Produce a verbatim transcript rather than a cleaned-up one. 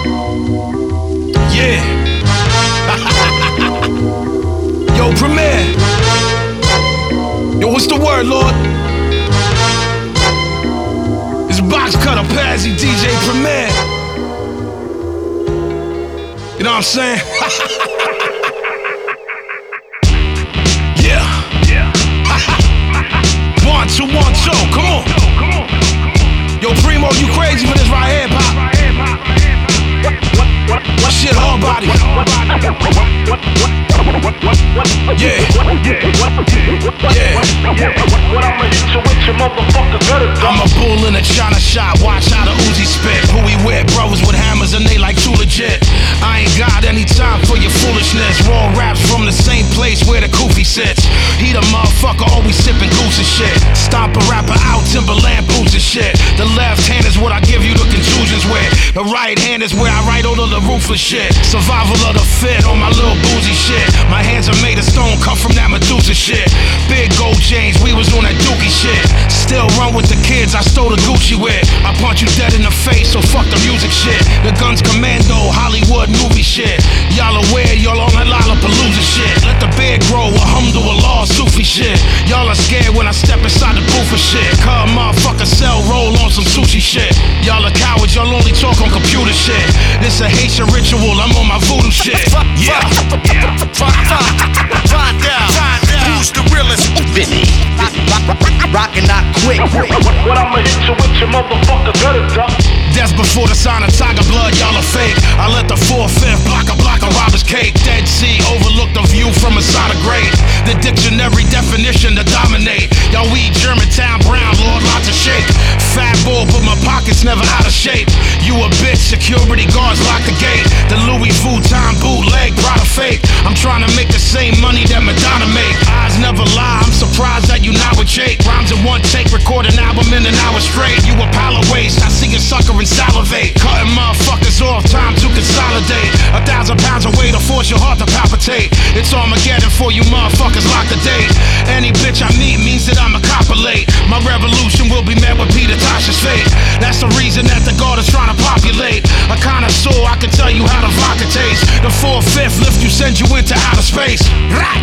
Yeah. Yo, Premier. Yo, what's the word, Lord? It's Box Cutter, Pazzy, D J Premier. You know what I'm saying? Yeah. Yeah. One, two, one, two. Come on. Yo, Primo, you crazy for this right here, pop? Shit, hard body. Yeah. Yeah. I'm a bull in a China shop. Watch how the Uzi spit. Who we with? Brothers with hammers and they like too legit. I ain't got any time for your foolishness. Raw raps from the same place where the Koofy sits. He the motherfucker always sipping goose and shit. Stomp a rapper out, Timberland boots and shit. The left hand is what I give you the contusions with. The right hand is where I write all of the ruthless shit. Survival of the fit on my little boozy shit. My hands are made of stone, cut from that Medusa shit. Big gold chains, we was on that dookie shit. Still run with the kids I stole the Gucci with. I punch you dead in the face, so fuck the music shit. The guns commando, Hollywood movie shit. Y'all aware, y'all on that Lollapalooza shit. Let the beard grow, alhamdulillah, Sufi shit. Y'all are scared when I step inside the booth for shit. Cause motherfucker sell, roll on some sushi shit. Y'all are cowards, y'all only talk on computer shit. This a Haitian ritual, I'm on my voodoo shit. Yeah. Yeah. Find out. Find out. Who's the realest? Vinny. Rockin' not quick. What I'ma hit you with your motherfucker gutter duck. That's before the sign of tiger blood, y'all are fake. I let the four-fifth block a block of robber's cake. Dead Sea overlook the view from a side of grade. The dictionary definition to dominate. Y'all weed Germantown brown, Lord, lots of shake. Fat bull, but my pockets never out of shape. You a bitch, security guards lock the gate. The Louis Vuitton bootleg, Prada fake. I'm trying to make the same money that Madonna make. Eyes never lie, I'm surprised that you not with Jake. Rhymes in one take, record an album in an hour straight. You a pile of waste, I see you sucker and salivate. Cutting motherfuckers off, time to consolidate. A thousand pounds of weight to force your heart to palpitate. It's Armageddon for you motherfuckers, lock the date. Any bitch I meet means that I'm a copulate. My revolution will be met with Peter Tosh's fate. That's the reason that the guard is trying to populate. A connoisseur, I can tell you how the vodka tastes. The four-fifth lift you, send you into outer space. Right.